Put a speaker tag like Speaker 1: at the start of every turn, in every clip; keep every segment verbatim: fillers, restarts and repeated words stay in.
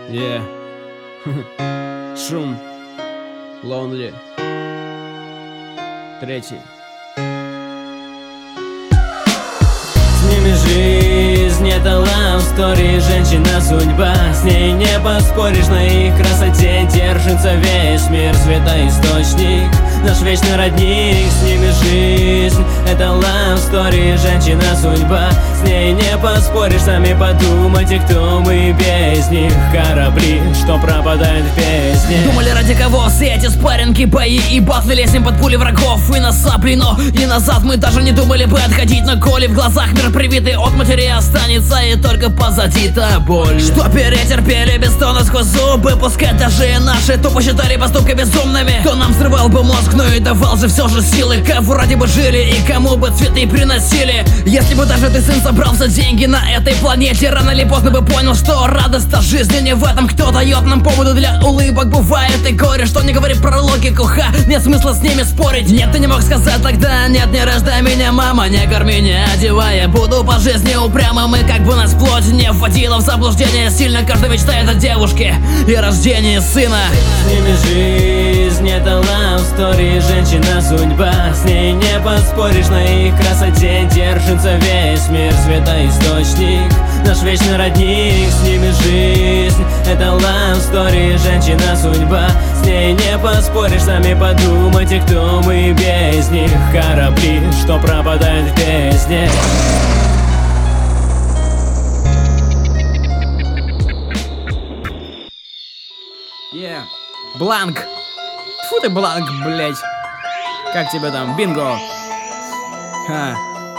Speaker 1: Yeah. Шум. Lonely. Третий. С ними жизнь, это love story, женщина судьба. С ней не поспоришь, на их красоте держится весь мир. Светоисточник, наш вечный родник. С ними жизнь, это love story, женщина судьба. С ней не поспоришь, сами подумайте, кто мы без них. Корабли, что пропадают в бездне.
Speaker 2: Думали, ради кого все эти спарринги, бои и батлы, лезем под пули врагов и на сапли, но и назад мы даже не думали бы отходить. Но коли в глазах мир привитый от матери останется, и только позади та боль, что перетерпели без тона сквозь зубы. Пускай даже наши то посчитали поступки безумными, кто нам взрывал бы мозг, но и давал же все же силы. Кого ради бы жили и кому бы цветы приносили. Если бы даже ты, сын, собрал за деньги на этой планете, рано или поздно бы понял, что радость-то жизни не в этом. Кто дает нам поводу для улыбок, бывает и горе. Что не говори про логику, ха, нет смысла с ними спорить. Нет, ты не мог сказать тогда, нет, не рождай меня, мама, не корми, не одевай. Буду по жизни упрямым, и как бы нас плоть не вводила в заблуждение. Сильно каждый мечтает о девушке и рождении сына.
Speaker 1: С ними жизнь, это love story, женщина судьба. С ней не поспоришь, на их красоте держится весь мир. Светоисточник, наш вечный родник. С ними жизнь, это love story, женщина судьба. С ней не поспоришь, сами подумайте, кто мы без них. Корабли, что пропадают в бездне.
Speaker 2: Yeah. Бланк. Фу ты, Бланк, блять. Как тебя там, бинго? Ха.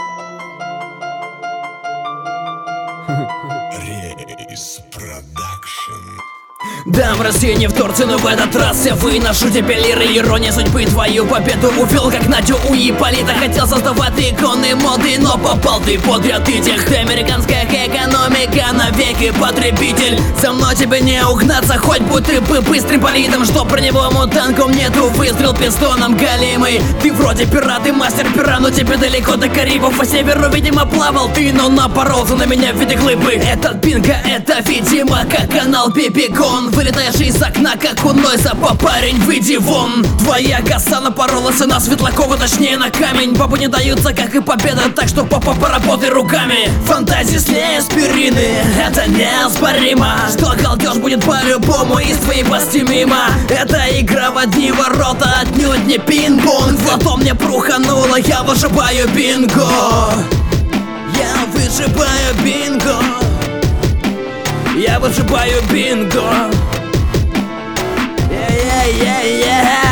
Speaker 3: Рейс Продакшн.
Speaker 2: Да, в России не в торте, но в этот раз я выношу тебе лиры. Ирония судьбы, твою победу увел, как Надю у Ипполита. Хотел создавать иконы моды, но попал ты под ряд этих. Ты американская экономика, навеки потребитель. За мной тебе не угнаться, хоть будь ты бы быстрым политом. Что броневому танку нету, выстрел пистоном галимый. Ты вроде пират и мастер пера, но тебе далеко до Карибов. По северу, видимо, плавал ты, но напоролся на меня в виде глыбы. Этот бинго, это, видимо, как канал Бибигон. Вылетаешь из окна, как у Нойза, парень, выйди вон. Твоя коса напоролась на Светлакова, точнее на камень. Бабы не даются, как и победа, так что папа, поработай руками. Фантазии слей аспирины, это неоспоримо. Что галдеж будет по-любому из твоей пасти мимо. Это игра в одни ворота, отнюдь не пинг-понг. Злато мне прухануло, я выжибаю бинго. Я выжибаю бинго. Я выжибаю бинго. Yeah, yeah, yeah, yeah.